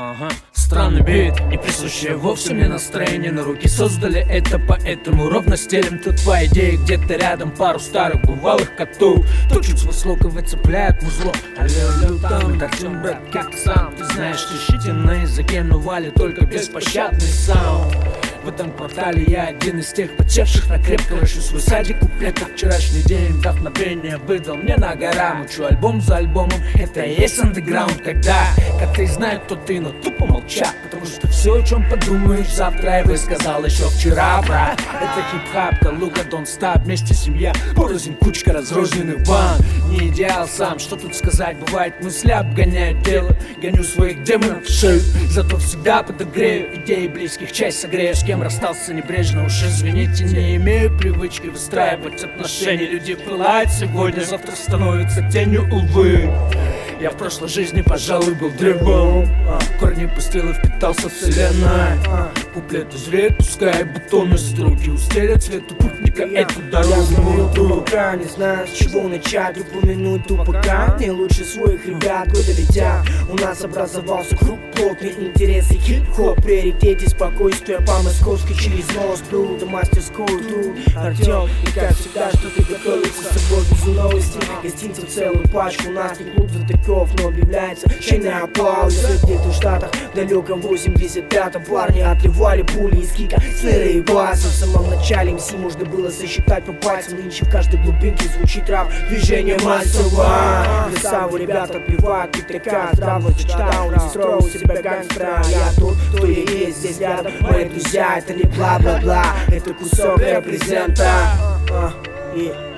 Странный бит, не присущее вовсе мне настроение. На руки создали это, поэтому ровно стелим. Тут твои идеи где-то рядом, пару старых бывалых котов. То чуть с высокого цепляет музло. Алло, там, Тартим, брат, как сам. Ты знаешь, ищите на языке, но валит только беспощадный саунд. В этом квартале я один из тех потевших на крепко. Ращу свой садик куплетов. Вчерашний день вдохновение выдал мне на гора. Мучу альбом за альбомом, это и есть андеграунд. Когда коты знают, кто ты, но тупо молчат. Потому что все, о чем подумаешь завтра, я высказал еще вчера, брат. Это хип-хап, Калуга, Don't Stop, вместе семья, порознь кучка разрозненных банд. Не идеал сам, что тут сказать, бывает мысли обгоняют дело. Гоню своих демонов в шею, зато всегда подогрею идеи близких, часть согрею. С кем расстался небрежно, уж извините, не имею привычки выстраивать отношения. Люди пылают сегодня, завтра становятся тенью, увы. Я в прошлой жизни, пожалуй, был древом. Корни пустил и впитался вселенной. Куплеты зверь, пускай бутоны струки устелят цвету путника эту дорогу. Дурака, не знаю, с чего начать упомянуть тупака. Не лучше своих ребят года летят. У нас образовался круг, плотный интерес и хип-хоп. Приоритете спокойствие по-московски через нос. Блюдо, мастерскую труд. Артем, и как всегда, что-то готовится с собой без новости. Гостинцев целую пачку, у нас не клуб затыков, но объявляется чайная пауза. Где-то в Штатах, в далеком 85-м парни отливали пули из кика, снэра и баса. В самом начале МС можно было засчитать по пальцам. Нынче в каждой глубинке звучит рэп, движение массово. Красавы ребята отбивают пятака, здраво тачдаун, строил себя гангстера. Я тот, кто я есть здесь рядом. Мои друзья, это не бла-бла-бла, это кусок репрезента.